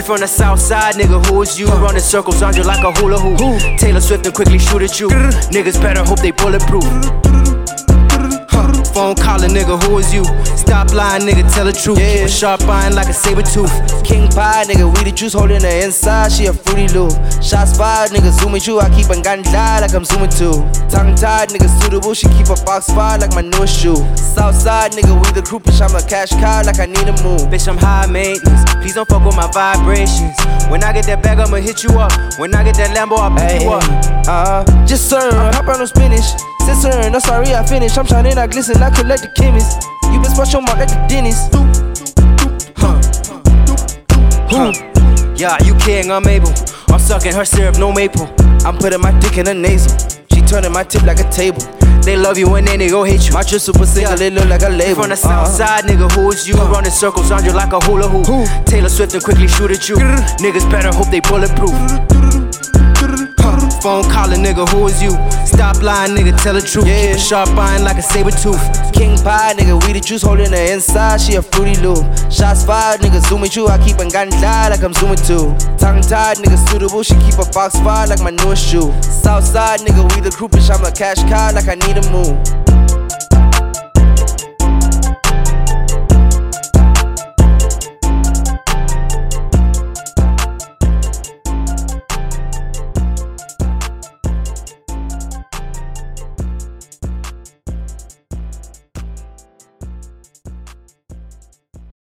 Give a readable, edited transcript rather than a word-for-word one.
from the south side, nigga, who is you? Running circles on you like a hula hoop. Taylor Swift and quickly shoot at you. Niggas better hope they bulletproof. Phone calling, nigga, who is you? Stop lying, nigga, tell the truth. Keep a sharp iron like a saber tooth. King pie, nigga, we the juice holding her inside. She a fruity loop. Shots fired, nigga, zooming through. I keep a gun die like I'm zooming too. Tongue tied, nigga, suitable. She keep a box fired like my newest shoe. Southside, nigga, we the crew. Bitch, I'm a cash cow like I need a move. Bitch, I'm high maintenance. Please don't fuck with my vibrations. When I get that bag, I'ma hit you up. When I get that Lambo, I'll pick you up. Just sir, hop on no spinach. Sister, no sorry, I finished. I'm shining, I glisten, I collect the chemist. You been spot your mouth like the dentist. Yeah, you king, I'm able. I'm sucking her syrup, no maple. I'm putting my dick in her nasal. She turning my tip like a table. They love you and then they gon' hate you. My drip super single, it look like a label. From the south side, nigga, who is you? Running circles on you like a hula hoop. Taylor Swift and quickly shoot at you. Niggas better hope they bulletproof. Phone calling, nigga, who is you? Stop lying, nigga, tell the truth. Keep a sharp iron like a saber tooth. King pie, nigga, we the juice holding her inside. She a fruity loop. Shots fired, nigga, zooming through. I keep a gun die like I'm zooming too. Tongue tied, nigga, suitable. She keep a box fired like my newest shoe. Southside, nigga, we the crew. Bitch, I'm a cash cow like I need a move.